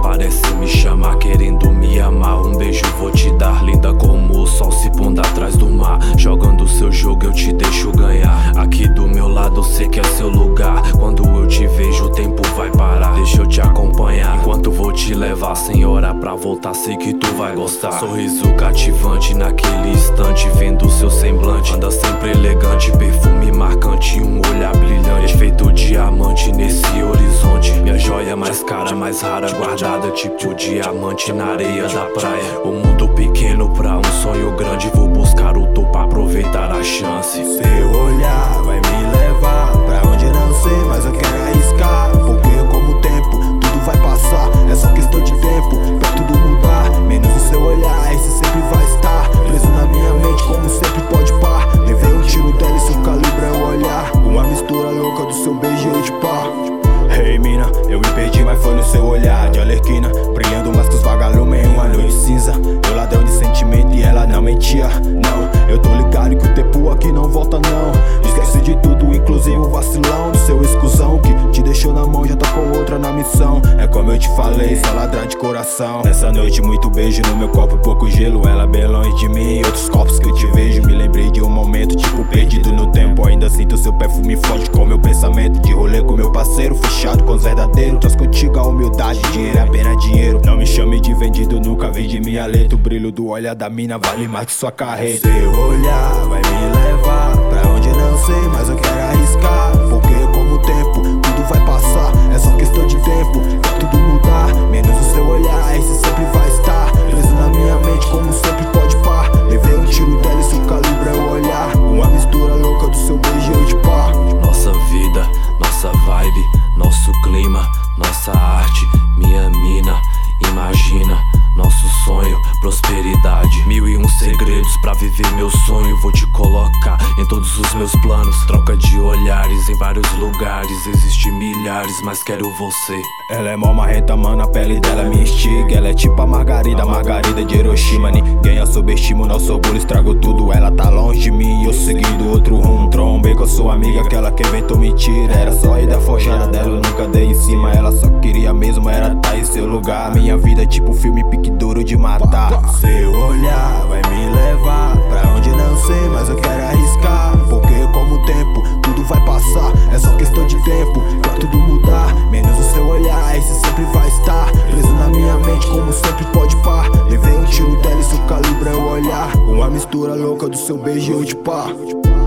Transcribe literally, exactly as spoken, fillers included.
parece me chamar, querendo me amar. Um beijo vou te dar, linda como o sol se pondo atrás do mar. Jogando seu jogo eu te deixo ganhar. Aqui do meu lado sei que é seu lugar. Quando eu te vejo o tempo vai parar. Deixa eu te acompanhar enquanto vou te levar. Sem hora pra voltar, sei que tu vai gostar. Sorriso cativante naquele instante, vendo seu semblante. Anda sempre elegante, perfume marcante, um olhar brilhante, feito diamante nesse horizonte. Minha joia mais cara, mais rara, guardada tipo diamante na areia da praia. O mundo pequeno pra um sonho grande, vou buscar o topo, aproveitar a chance. Seu olhar vai me levar pra onde não sei, mas eu quero arriscar. Porque como o tempo, tudo vai passar, é só questão de tempo pra tudo mudar. Menos o seu olhar, esse sempre vai estar preso na minha mente, como sempre pode par. Levei um tiro dela e seu calibre é o olhar. Uma mistura louca do seu beijo e eu de par. Hey mina, eu me perdi, mas foi no seu olhar de alerquina, brilhando mais que os vagalumes em uma noite cinza. Eu ladrão de sentimento e ela não mentia. Não, eu tô ligado que o tempo aqui não volta não. Esquece de tudo, inclusive o vacilão do seu exclusão, que te deixou na mão, já tá com outra na missão. É como eu te falei, só ladrar de coração. Nessa noite muito beijo no meu copo, pouco gelo, ela bem longe de mim. Outros copos que eu te vejo, me lembrei de um momento tipo perdido no tempo. Ainda sinto seu perfume forte com meu pensamento, de rolê com meu parceiro, fechado com os verdadeiros. Traz contigo a humildade, dinheiro é apenas dinheiro. Não me chame de vendido, nunca vem de minha letra. O brilho do olhar da mina vale mais que sua carreira. Seu olhar vai me levar pra onde não sei, mas eu quero arriscar. Porque como o tempo, tudo vai passar, é só questão de tempo pra tudo mudar. Menos o seu olhar, esse sempre vai estar preso na minha mente, como sempre pode par. Levei um tiro dela e seu calibre é o olhar. Uma mistura louca do seu beijo e eu de par. Nossa vida, nossa vibe, nosso clima, nossa arte, minha mina. Imagina, nosso sonho, prosperidade. Mil e um segredos pra viver meu sonho. Vou te colocar em todos os meus planos. Troca de olhares em vários lugares. Existem milhares, mas quero você. Ela é mó marrenta, mano, a pele dela me instiga. Ela é tipo a Margarida, a Margarida de Hiroshima. Ninguém a subestima, o nosso orgulho estragou tudo. Ela tá longe de mim e eu seguindo outro rumo. Trombei com a sua amiga, aquela que inventou mentira. Era só a ideia forjada dela, eu nunca dei em cima. Ela só queria mesmo, era tá em seu lugar. Minha vida é tipo um filme pique duro de matar. Seu olhar vai me levar pra onde não sei, mas eu quero arriscar. Porque como o tempo, tudo vai passar, é só questão de tempo pra tudo mudar. Menos o seu olhar, esse sempre vai estar preso na minha mente, como sempre pode par. Levei um tiro dela e seu calibre é o olhar. Uma mistura louca do seu beijo e eu de par.